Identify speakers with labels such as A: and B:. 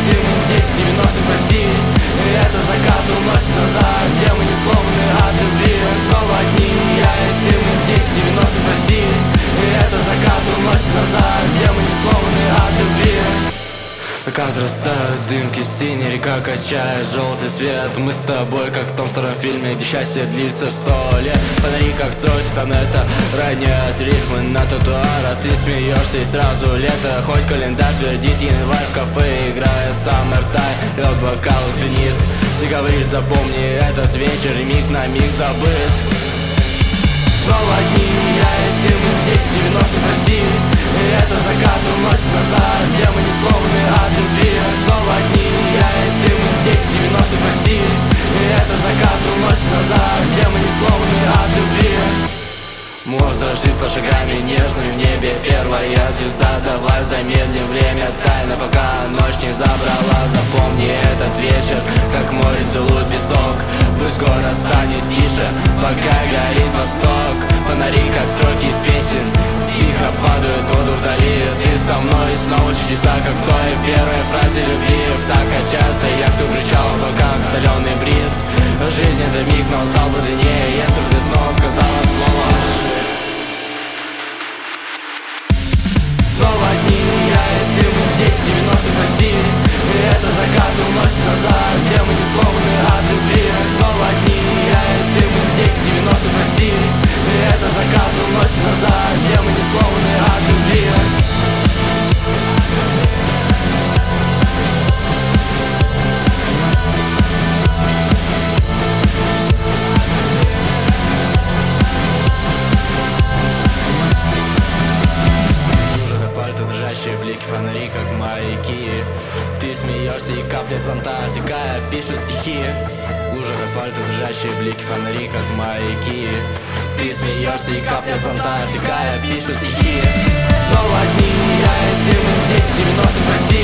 A: дым, 10-90, прости. Это закат уносит назад, где мы не словны от любви. Снова одни, я и ты, мы 10-90, прости. Это закат уносит назад, где мы не словны от любви. Как растают дымки, синяя река качает желтый свет. Мы с тобой, как в том старом фильме, где счастье длится 100 лет. Фонари, как строки сонета, роняют рифмы на тротуар. А ты смеешься и сразу лето. Хоть календарь твердит, январь, в кафе играет Summer Time. Лед бокал звенит, ты говоришь, запомни этот вечер, и миг на миг забыт. Снова одни, я и ты, мы 10-90, прости. Это закат уносит назад, где мы не словны от любви. Снова одни, я и ты, мы 10-90, прости. Это закат уносит назад, где мы не словны от любви. Мост дрожит под шагами нежными, в небе первая звезда. Давай замедлим время тайно, пока ночь не забрала. Запомни этот вечер, как море целует песок. Пусть город станет тише, пока горит восток. Фонари, как строки из песен, тихо падают в воду вдали. Ты со мной и снова чудеса, как в той первой фразе любви. В так качался яхту кричал в боках соленый бриз. Жизнь это миг, но стал бы длиннее, если бы ты снова сказала слово. Снова одни, я и ты, мы 10-90, прости. Это закат уносит назад, где мы не словны от любви. Снова одни, я и ты, мы 10-90, прости. Это закат уносит назад, где мы не словны от любви. Дрожащие блики, фонари, как маяки. Ты смеешься и капли зонта, стекая, пишут стихи. В лужах асфальта дрожащие блики, фонари, как маяки. Ты смеешься и капли зонта, стекая, пишут стихи. Снова одни, я и ты, мы 10-90, прости.